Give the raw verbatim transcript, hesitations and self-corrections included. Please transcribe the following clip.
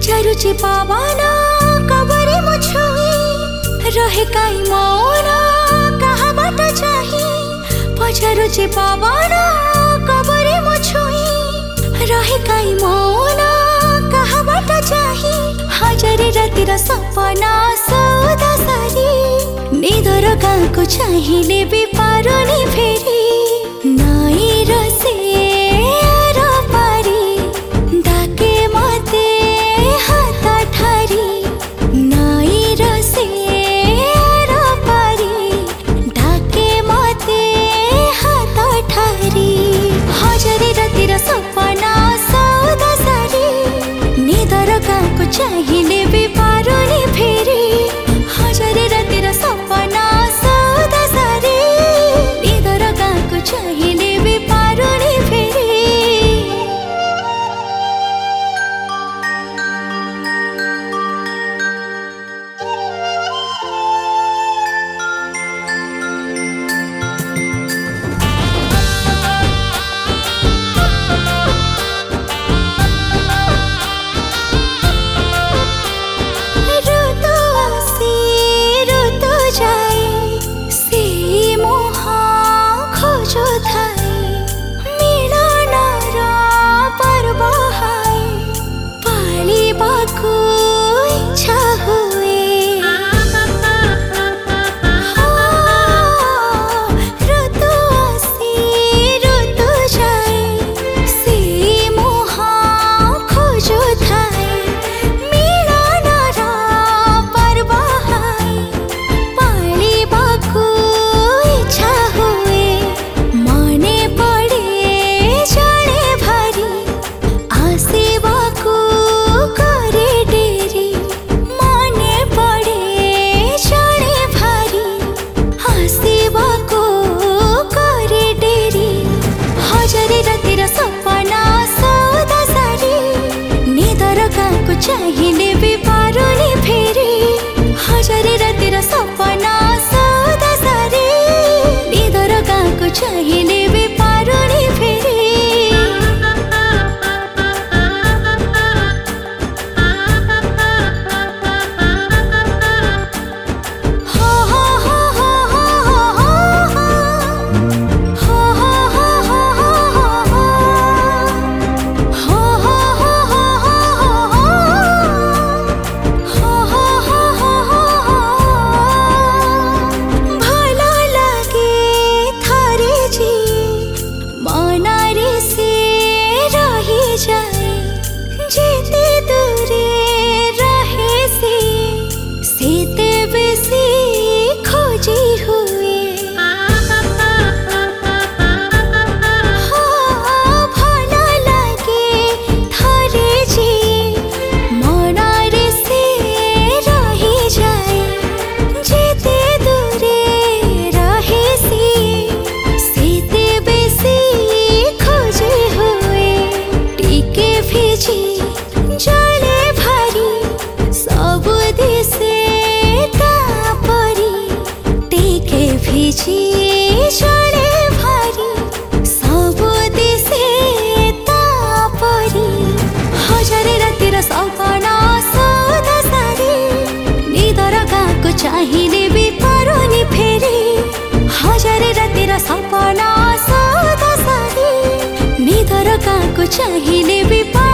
पचारुची पावाना कबरे मुछुई रहे काई मौन कहा बाट चाही। पचारुची पावाना कबरे मुछुई रहे काई मौन कहा बाट चाही। हजारे रातिर सपना सौदा सारी निदर गाँको चाहिए भी पारुनी फेरी। नाई रसे चाहिए भी पारुनी फेरी। हजारे रातिर सपना सौदा सारी निदर गाँको चाहिए भी पारुनी फेरी। चाहिए भी पारुनी फेरी। हजारे रातिर सपना सौदा सारी निदर गाँको चाहिए भी पारुनी फेरी। हजारे रातिर सपना सौदा सारी निदर गाँको चाहिए भी पारुनी फेरी। हजारे रातिर सपना सौदा सारी निदर गाँको चाहिए भी